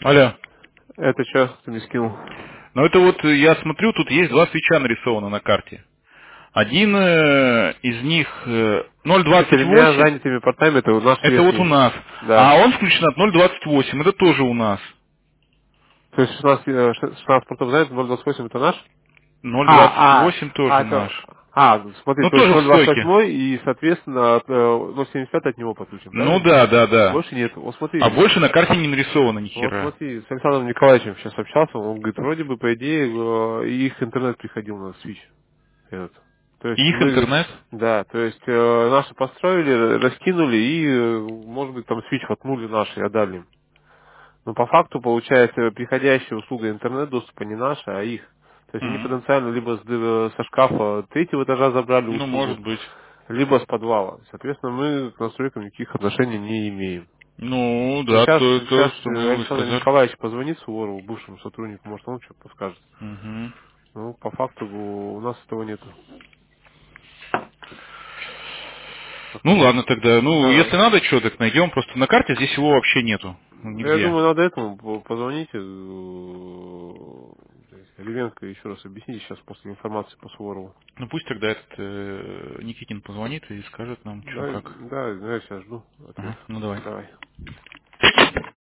Алло. Это что ты мне скинул? Ну это вот я смотрю, тут есть два свеча нарисованы на карте. Один из них С четырьмя 0,28, занятыми портами, это наш это вот у верхний. нас. Да. А он включен от 0,28, это тоже у нас. То есть 16 портов занято, 0,28 это наш? А, 0,28 тоже это... наш. Смотри, Ну то есть тоже в стойке. 0,28 и, соответственно, от 0,75 от него подключим, Ну правильно? да, да, да. Больше нет. Вот смотри, А больше на карте не нарисовано ни вот хера. смотри, с Александром Николаевичем сейчас общался, он говорит, вроде бы, по идее, их интернет приходил на Switch. Этот. То есть И их мы, интернет? да, то есть наши построили, раскинули и, может быть, там Switch воткнули наши и отдали им. Но по факту, получается, приходящая услуга интернет-доступа не наша, а их. То есть они Мгм. потенциально либо со шкафа третьего этажа забрали Ну, услугу, может быть. либо с подвала. Соответственно, мы к настройкам никаких отношений не имеем. Ну, Но да, сейчас, то, сейчас что мы Александр высказали. Николаевич позвонит Суворову, бывшему сотруднику, может, он что-то подскажет. Мгм. Ну, по факту у нас этого нету. Ну ладно тогда. Ну, Давай. если надо что, так найдем. Просто на карте здесь его вообще нету. Я Нигде. думаю, надо этому позвоните. Ревенко еще раз объясните сейчас после информации по Суворову. Ну пусть тогда этот Никитин позвонит и скажет нам, что Да, как. да, я сейчас жду ответ. Ага, ну давай. Давай.